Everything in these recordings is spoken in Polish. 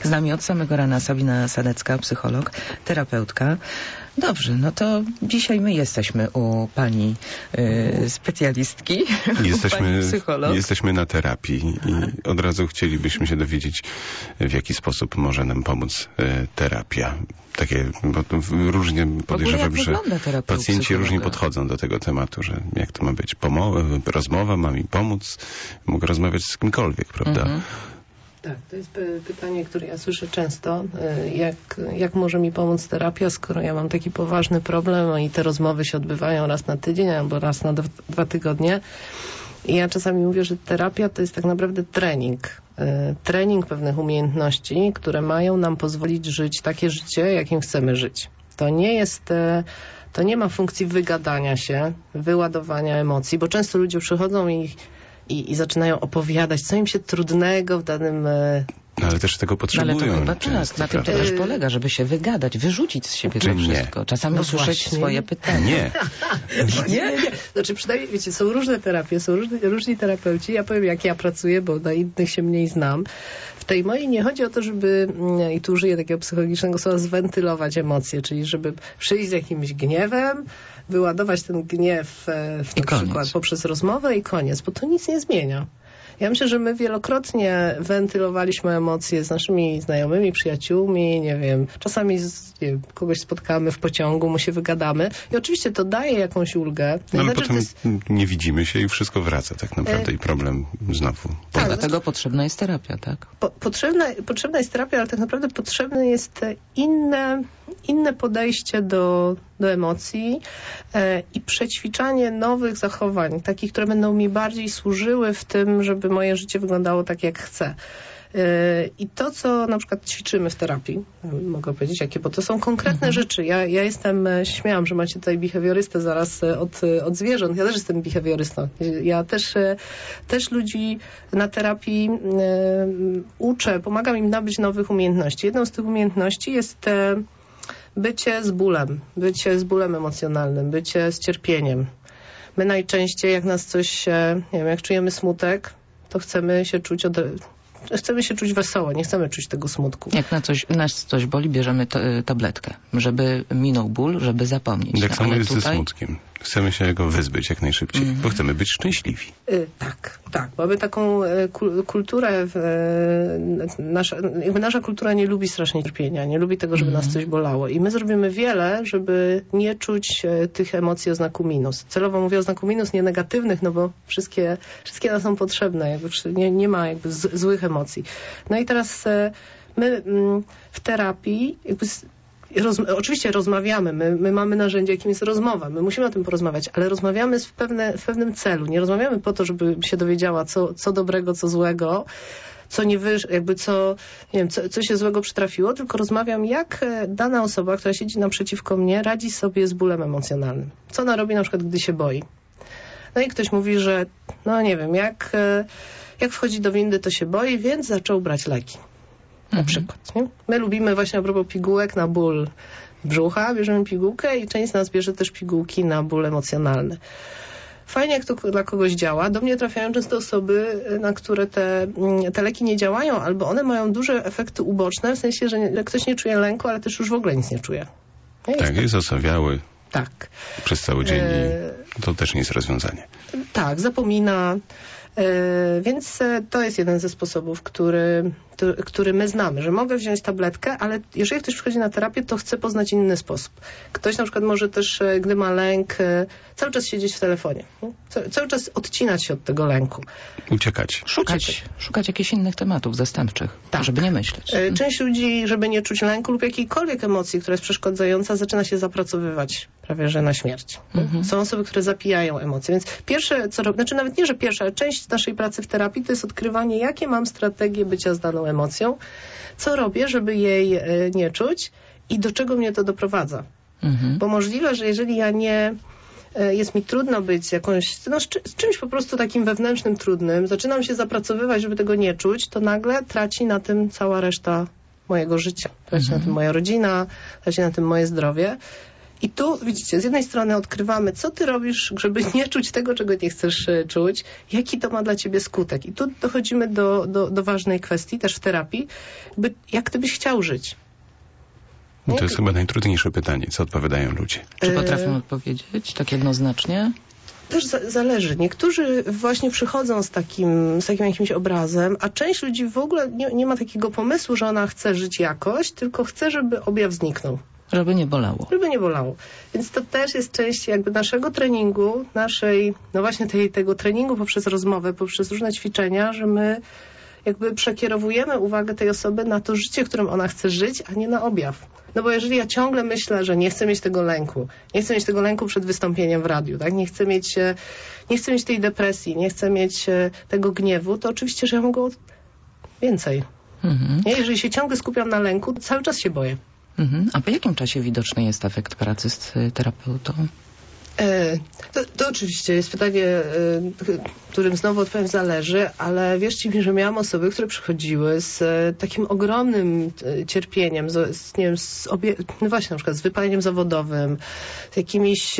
Z nami od samego rana Sabina Sadecka, psycholog, terapeutka. Dobrze, no to dzisiaj my jesteśmy u pani specjalistki, pani psycholog. Jesteśmy na terapii i od razu chcielibyśmy się dowiedzieć, w jaki sposób może nam pomóc terapia. Takie, bo różnie podejrzewam, że pacjenci różnie podchodzą do tego tematu, że jak to ma być rozmowa, ma mi pomóc, mogę rozmawiać z kimkolwiek, prawda? Mhm. Tak, to jest pytanie, które ja słyszę często. Jak może mi pomóc terapia, skoro ja mam taki poważny problem i te rozmowy się odbywają raz na tydzień albo raz na 2 tygodnie. I ja czasami mówię, że terapia to jest tak naprawdę trening. Trening pewnych umiejętności, które mają nam pozwolić żyć takie życie, jakim chcemy żyć. To nie ma funkcji wygadania się, wyładowania emocji, bo często ludzie przychodzą i zaczynają opowiadać, co im się trudnego w danym... No, ale też tego potrzebują. Ale to chyba często, na tym to też polega, żeby się wygadać, wyrzucić z siebie to wszystko. Czasami usłyszeć swoje pytania. Nie. Znaczy przynajmniej, wiecie, są różne terapie, są różni terapeuci. Ja powiem, jak ja pracuję, bo na innych się mniej znam. W tej mojej nie chodzi o to, żeby, i tu użyję takiego psychologicznego słowa, zwentylować emocje, czyli żeby przyjść z jakimś gniewem, wyładować ten gniew na przykład poprzez rozmowę i koniec, bo to nic nie zmienia. Ja myślę, że my wielokrotnie wentylowaliśmy emocje z naszymi znajomymi, przyjaciółmi, nie wiem, czasami kogoś spotkamy w pociągu, mu się wygadamy i oczywiście to daje jakąś ulgę. No, ale potem nie widzimy się i wszystko wraca tak naprawdę i problem znowu. Tak, dlatego potrzebna jest terapia, tak? Potrzebna jest terapia, ale tak naprawdę potrzebne jest inne podejście do emocji i przećwiczanie nowych zachowań, takich, które będą mi bardziej służyły w tym, żeby moje życie wyglądało tak, jak chcę. I to, co na przykład ćwiczymy w terapii, mogę powiedzieć jakie, bo to są konkretne rzeczy. Ja śmiałam, że macie tutaj behawiorystę zaraz od zwierząt. Ja też jestem behawiorystą. Ja też ludzi na terapii uczę, pomagam im nabyć nowych umiejętności. Jedną z tych umiejętności jest bycie z bólem emocjonalnym, bycie z cierpieniem. My najczęściej, jak nas coś, nie wiem, jak czujemy smutek, to chcemy się czuć wesoło, nie chcemy czuć tego smutku. Jak nas coś boli, bierzemy tabletkę, żeby minął ból, żeby zapomnieć. Tak samo jest ze smutkiem. Chcemy się go wyzbyć jak najszybciej, bo chcemy być szczęśliwi. Tak. Mamy taką kulturę, nasza kultura nie lubi strasznie cierpienia, nie lubi tego, żeby nas coś bolało. I my zrobimy wiele, żeby nie czuć tych emocji o znaku minus. Celowo mówię o znaku minus, nie negatywnych, no bo wszystkie one są potrzebne, nie ma jakby złych emocji. No i teraz my w terapii oczywiście rozmawiamy, my mamy narzędzie, jakim jest rozmowa, my musimy o tym porozmawiać, ale rozmawiamy w pewnym celu. Nie rozmawiamy po to, żeby się dowiedziała, co dobrego, co złego, co nie co się złego przytrafiło, tylko rozmawiam, jak dana osoba, która siedzi naprzeciwko mnie, radzi sobie z bólem emocjonalnym. Co ona robi na przykład, gdy się boi. No i ktoś mówi, że no nie wiem, jak wchodzi do windy, to się boi, więc zaczął brać leki. Na przykład. Nie? My lubimy właśnie a propos pigułek na ból brzucha, bierzemy pigułkę i część z nas bierze też pigułki na ból emocjonalny. Fajnie, jak to dla kogoś działa. Do mnie trafiają często osoby, na które te leki nie działają, albo one mają duże efekty uboczne, w sensie, że ktoś nie czuje lęku, ale też już w ogóle nic nie czuje. Jest osawiały. Tak. Przez cały dzień i to też nie jest rozwiązanie. Tak, zapomina. Więc to jest jeden ze sposobów, który my znamy, że mogę wziąć tabletkę, ale jeżeli ktoś przychodzi na terapię, to chce poznać inny sposób. Ktoś na przykład może też, gdy ma lęk, cały czas siedzieć w telefonie. Cały czas odcinać się od tego lęku. Uciekać. Szukać jakichś innych tematów zastępczych, żeby nie myśleć. Część ludzi, żeby nie czuć lęku lub jakiejkolwiek emocji, która jest przeszkadzająca, zaczyna się zapracowywać prawie że na śmierć. Są osoby, które zapijają emocje. Więc pierwsze, co robię, znaczy nawet nie, że pierwsze, ale część naszej pracy w terapii to jest odkrywanie, jakie mam strategie bycia z daną emocją, co robię, żeby jej nie czuć i do czego mnie to doprowadza. Bo możliwe, że jeżeli jest mi trudno być z czymś po prostu takim wewnętrznym trudnym, zaczynam się zapracowywać, żeby tego nie czuć, to nagle traci na tym cała reszta mojego życia. Traci na tym moja rodzina, traci na tym moje zdrowie. I tu, widzicie, z jednej strony odkrywamy, co ty robisz, żeby nie czuć tego, czego nie chcesz czuć, jaki to ma dla ciebie skutek. I tu dochodzimy do ważnej kwestii, też w terapii, jak ty byś chciał żyć. No to jest chyba najtrudniejsze pytanie, co odpowiadają ludzie. Czy potrafią odpowiedzieć tak jednoznacznie? Też zależy. Niektórzy właśnie przychodzą z takim jakimś obrazem, a część ludzi w ogóle nie ma takiego pomysłu, że ona chce żyć jakoś, tylko chce, żeby objaw zniknął. Żeby nie bolało. Żeby nie bolało. Więc to też jest część jakby naszego treningu, no właśnie tego treningu poprzez rozmowę, poprzez różne ćwiczenia, że my jakby przekierowujemy uwagę tej osoby na to życie, którym ona chce żyć, a nie na objaw. No bo jeżeli ja ciągle myślę, że nie chcę mieć tego lęku przed wystąpieniem w radiu, tak? Nie chcę mieć tej depresji, nie chcę mieć tego gniewu, to oczywiście, że ja mogę więcej. Nie? Jeżeli się ciągle skupiam na lęku, to cały czas się boję. A po jakim czasie widoczny jest efekt pracy z terapeutą? To oczywiście jest pytanie, którym znowu odpowiem zależy, ale wierzcie mi, że miałam osoby, które przychodziły z takim ogromnym cierpieniem, no właśnie na przykład z wypaleniem zawodowym, z jakimiś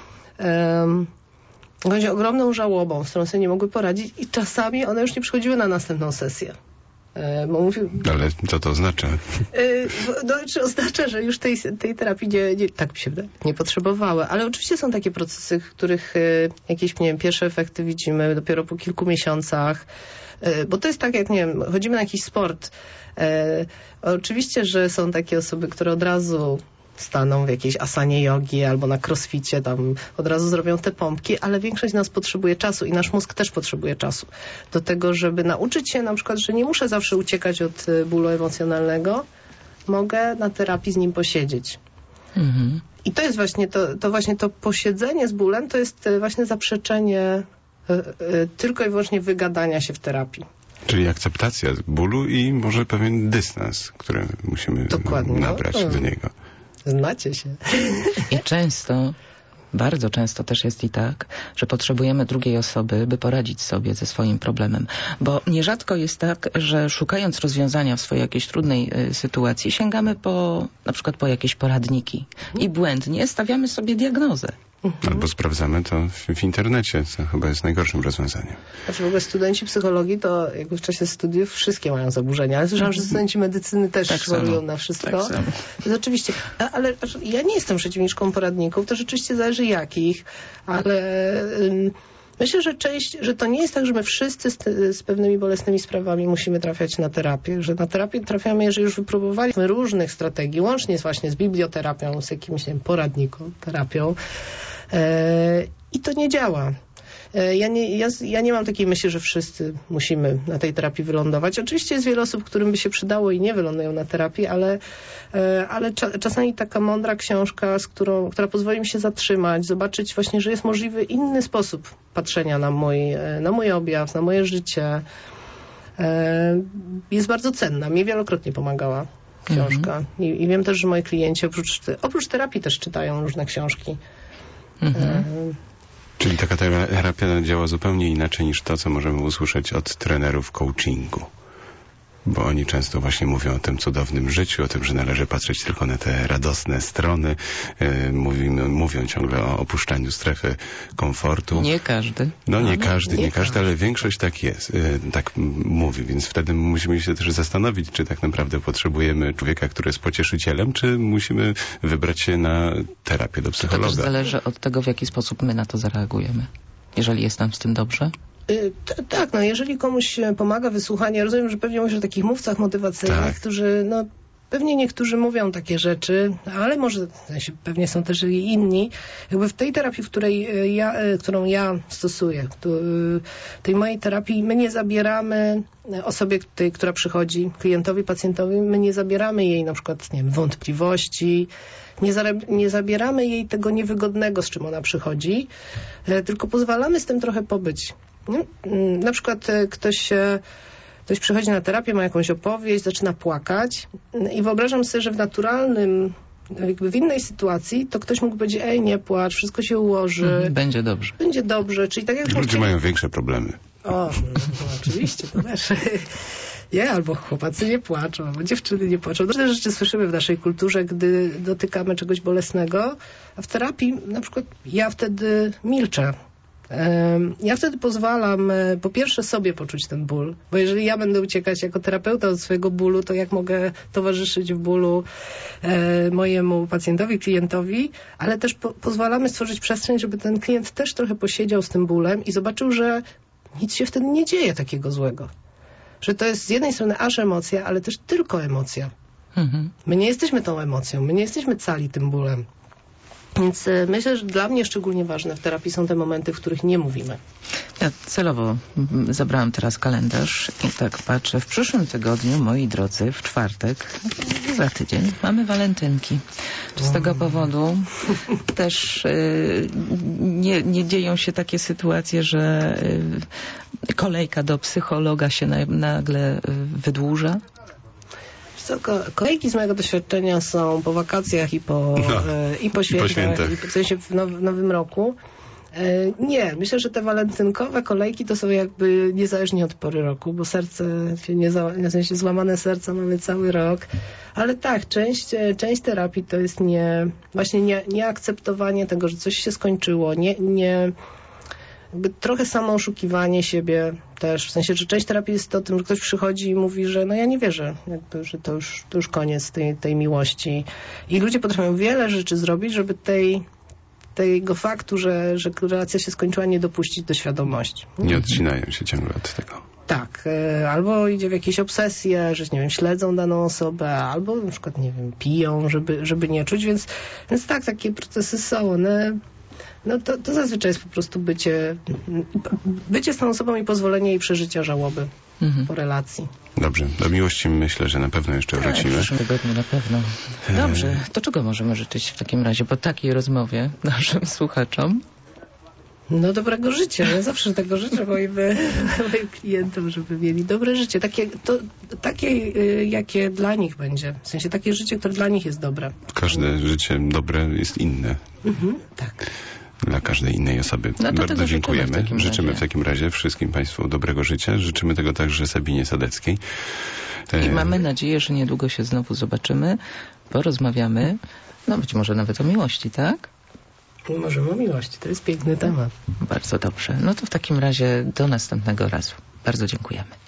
ogromną żałobą, z którą sobie nie mogły poradzić i czasami one już nie przychodziły na następną sesję. Ale co to oznacza? Czy oznacza, że już tej terapii tak mi się wydaje, nie potrzebowały. Ale oczywiście są takie procesy, w których jakieś, nie wiem, pierwsze efekty widzimy dopiero po kilku miesiącach. Bo to jest tak, jak, nie wiem, chodzimy na jakiś sport. Oczywiście, że są takie osoby, które od razu staną w jakiejś asanie jogi albo na crossficie, tam od razu zrobią te pompki, ale większość z nas potrzebuje czasu i nasz mózg też potrzebuje czasu do tego, żeby nauczyć się na przykład, że nie muszę zawsze uciekać od bólu emocjonalnego, mogę na terapii z nim posiedzieć. I to jest właśnie to posiedzenie z bólem, to jest właśnie zaprzeczenie tylko i wyłącznie wygadania się w terapii. Czyli akceptacja bólu i może pewien dystans, który musimy nabrać do niego. Znacie się. I bardzo często też jest i tak, że potrzebujemy drugiej osoby, by poradzić sobie ze swoim problemem. Bo nierzadko jest tak, że szukając rozwiązania w swojej jakiejś trudnej sytuacji, sięgamy na przykład po jakieś poradniki i błędnie stawiamy sobie diagnozę. Albo sprawdzamy to w internecie, co chyba jest najgorszym rozwiązaniem. Znaczy w ogóle studenci psychologii to jakby w czasie studiów wszystkie mają zaburzenia, ale słyszałam, że studenci medycyny też chorują na wszystko. Tak to oczywiście, ale ja nie jestem przeciwniczką poradników, to rzeczywiście zależy jakich, ale myślę, że to nie jest tak, że my wszyscy z pewnymi bolesnymi sprawami musimy trafiać na terapię, że na terapię trafiamy, jeżeli już wypróbowaliśmy różnych strategii, łącznie właśnie z biblioterapią, z jakimś, nie wiem, poradniką, terapią i to nie działa. Ja nie mam takiej myśli, że wszyscy musimy na tej terapii wylądować. Oczywiście jest wiele osób, którym by się przydało i nie wylądują na terapii, ale czasami taka mądra książka, która pozwoli mi się zatrzymać, zobaczyć właśnie, że jest możliwy inny sposób patrzenia na mój objaw, na moje życie, jest bardzo cenna. Mnie wielokrotnie pomagała książka. I wiem też, że moi klienci oprócz terapii też czytają różne książki. Czyli taka terapia działa zupełnie inaczej niż to, co możemy usłyszeć od trenerów coachingu. Bo oni często właśnie mówią o tym cudownym życiu, o tym, że należy patrzeć tylko na te radosne strony. Mówią ciągle o opuszczaniu strefy komfortu. Nie każdy. No nie każdy, ale większość tak jest, tak mówi, więc wtedy musimy się też zastanowić, czy tak naprawdę potrzebujemy człowieka, który jest pocieszycielem, czy musimy wybrać się na terapię do psychologa. To też zależy od tego, w jaki sposób my na to zareagujemy. Jeżeli jest nam z tym dobrze? Tak, jeżeli komuś pomaga wysłuchanie, rozumiem, że pewnie mówisz o takich mówcach motywacyjnych, którzy, pewnie niektórzy mówią takie rzeczy, ale może pewnie są też i inni. Jakby w tej terapii, którą ja stosuję, tej mojej terapii, my nie zabieramy osobie, która przychodzi, klientowi, pacjentowi, my nie zabieramy jej na przykład, nie wiem, wątpliwości, nie zabieramy jej tego niewygodnego, z czym ona przychodzi, tylko pozwalamy z tym trochę pobyć. Na przykład ktoś przychodzi na terapię, ma jakąś opowieść, zaczyna płakać i wyobrażam sobie, że w naturalnym, jakby w innej sytuacji, to ktoś mógł powiedzieć, nie płacz, wszystko się ułoży. Będzie dobrze. Będzie dobrze, czyli tak jak... Ludzie mają większe problemy. Oczywiście, to też. Nie, albo chłopacy nie płaczą, albo dziewczyny nie płaczą. Różne rzeczy słyszymy w naszej kulturze, gdy dotykamy czegoś bolesnego, a w terapii na przykład ja wtedy milczę. Ja wtedy pozwalam po pierwsze sobie poczuć ten ból, bo jeżeli ja będę uciekać jako terapeuta od swojego bólu, to jak mogę towarzyszyć w bólu mojemu pacjentowi, klientowi, ale też pozwalamy stworzyć przestrzeń, żeby ten klient też trochę posiedział z tym bólem i zobaczył, że nic się wtedy nie dzieje takiego złego. Że to jest z jednej strony aż emocja, ale też tylko emocja. My nie jesteśmy tą emocją, my nie jesteśmy cali tym bólem. Więc myślę, że dla mnie szczególnie ważne w terapii są te momenty, w których nie mówimy. Ja celowo zabrałam teraz kalendarz i tak patrzę. W przyszłym tygodniu, moi drodzy, w czwartek, za tydzień, mamy walentynki. Z tego powodu też nie dzieją się takie sytuacje, że kolejka do psychologa się nagle wydłuża. Kolejki z mojego doświadczenia są po wakacjach i po świętach, w sensie w Nowym Roku. Nie, myślę, że te walentynkowe kolejki to są jakby niezależnie od pory roku, bo serce się w sensie złamane serca mamy cały rok. Ale tak, część terapii to jest nieakceptowanie tego, że coś się skończyło, trochę samo oszukiwanie siebie też, w sensie, że część terapii jest o tym, że ktoś przychodzi i mówi, że no ja nie wierzę, że to już koniec tej miłości. I ludzie potrafią wiele rzeczy zrobić, żeby tego faktu, że relacja się skończyła, nie dopuścić do świadomości. Nie odcinają się ciągle od tego. Tak, albo idzie w jakieś obsesje, że nie wiem, śledzą daną osobę, albo na przykład, nie wiem, piją, żeby nie czuć, więc tak, takie procesy są, one... No to zazwyczaj jest po prostu bycie z tą osobą i pozwolenie jej przeżycia żałoby po relacji. Dobrze, do miłości myślę, że na pewno jeszcze wrócimy. W przyszłym tygodniu na pewno. Dobrze, to czego możemy życzyć w takim razie po takiej rozmowie naszym słuchaczom? No dobrego życia. Ja zawsze tego życzę moim klientom, żeby mieli dobre życie. Takie, jakie dla nich będzie. W sensie takie życie, które dla nich jest dobre. Każde życie dobre jest inne. Tak. Dla każdej innej osoby. Bardzo dziękujemy. Życzymy w takim razie wszystkim Państwu dobrego życia. Życzymy tego także Sabinie Sadeckiej. I mamy nadzieję, że niedługo się znowu zobaczymy, porozmawiamy, no być może nawet o miłości, tak? Możemy o miłości. To jest piękny temat. Bardzo dobrze. No to w takim razie do następnego razu. Bardzo dziękujemy.